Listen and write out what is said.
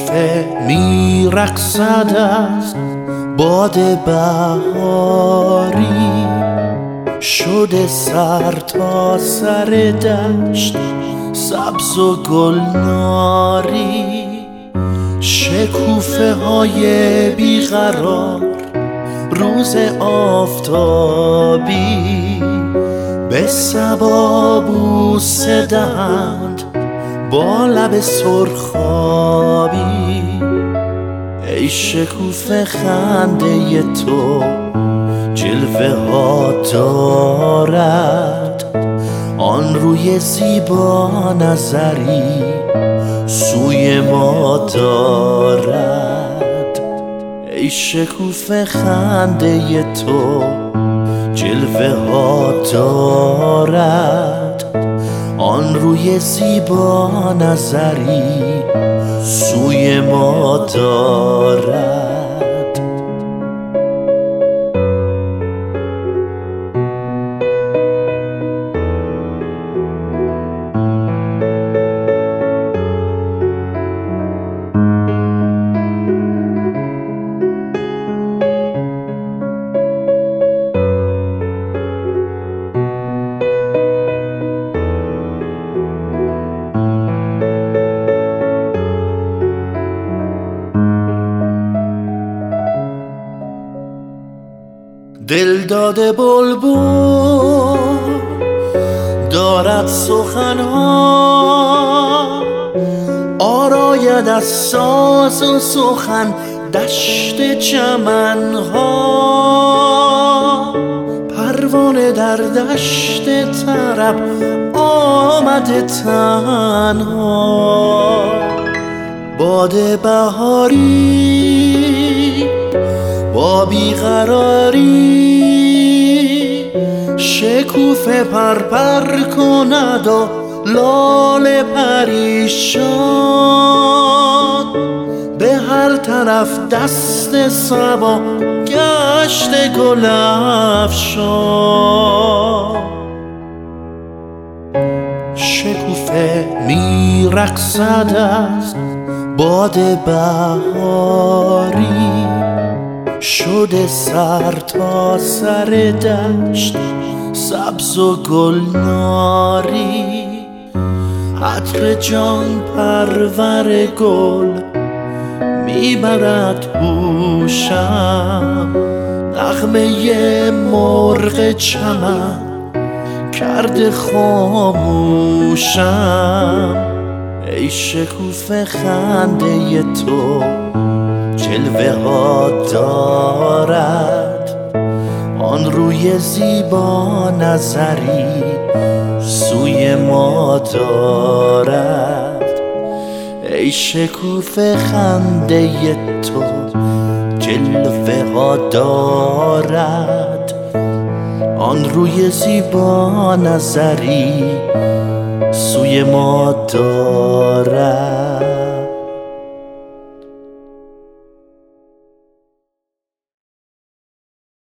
شکوفه میرقصد از باد بهاری، شده سر تا سر دشت سبز و گلناری. شکوفه های بیقرار روز آفتابی به صبا بوسه دهند با لب سرخابی. ای شکوفه خنده تو جلوه ها دارد، آن روی زیبا نظری سوی ما دارد. ای شکوفه خنده تو جلوه ها دارد، آن روی زیبا نظری سوی ما دارد. دل داده بلبل دارد سخنها، آراید از ساز و سخن دشت چمنها. پروانه در دشت طرب آمده تنها، باد بهاری با بیقراری شکوفه پرپر کند و لاله پریشان. به هر طرف دست صبا گشت گل افشان. شکوفه میرقصد از باد بهاری، شده سر تا سر دشت سبز و گلناری. عطر جان پرور گل میبرد هوشم، نغمه مرغ چمن کرده خاموشم. ای شکوفه خنده تو جلوه ها دارد، آن روی زیبا نظری سوی ما دارد. ای شکوفه خنده تو جلوه ها دارد، آن روی زیبا نظری سوی ما دارد.